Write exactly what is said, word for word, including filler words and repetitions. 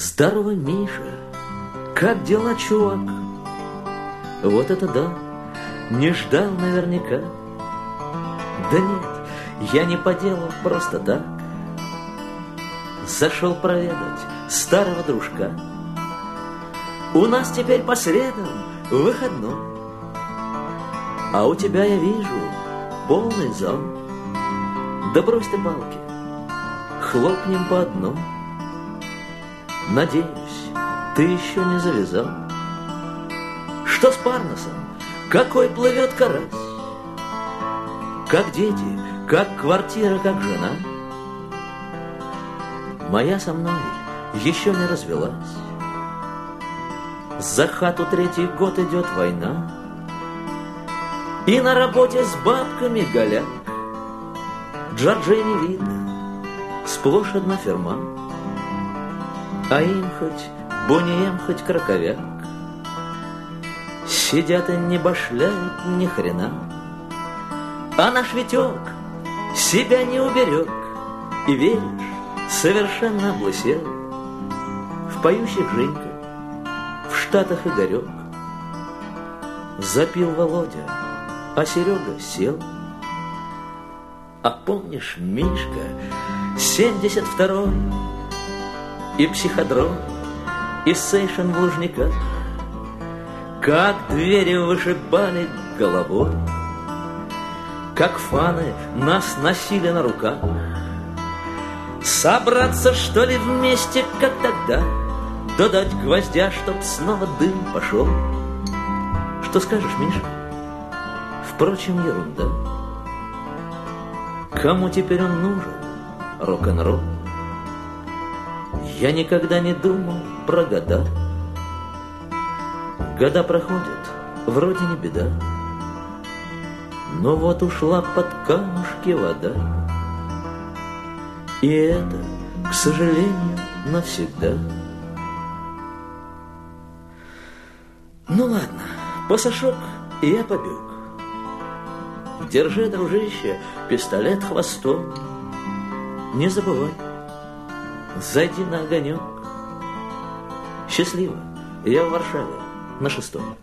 Здорово, Миша, как дела, чувак? Вот это да, не ждал наверняка. Да нет, я не по делу, просто так. Зашел проведать старого дружка. У нас теперь по средам выходной, а у тебя, я вижу, полный зал. Да брось ты палки, хлопнем по одной. Надеюсь, ты еще не завязал. Что с Парнасом? Какой плывет карась? Как дети, как квартира, как жена? Моя со мной еще не развелась. За хату третий год идет война, и на работе с бабками голяк. Джорджей не видно, сплошь одна ферма, а им хоть Бонием, хоть краковяк. Сидят и не башляют ни хрена, а наш Витек себя не уберег, и веришь, совершенно облысел. В поющих Женька, в Штатах Игорек. Запил Володя, а Серега сел. А помнишь, Мишка, семьдесят второй, и психодром, и сейшен в Лужниках, как двери вышибали головой, как фаны нас носили на руках. Собраться, что ли, вместе, как тогда, додать гвоздя, чтоб снова дым пошел. Что скажешь, Миша? Впрочем, ерунда. Кому теперь он нужен, рок-н-ролл? Я никогда не думал про года. Года проходят, вроде не беда. Но вот ушла под камушки вода, и это, к сожалению, навсегда. Ну ладно, пасашок, и я побег. Держи, дружище, пистолет хвостом. Не забывай, зайди на огонек. Счастливо, я в Варшаве на шестом.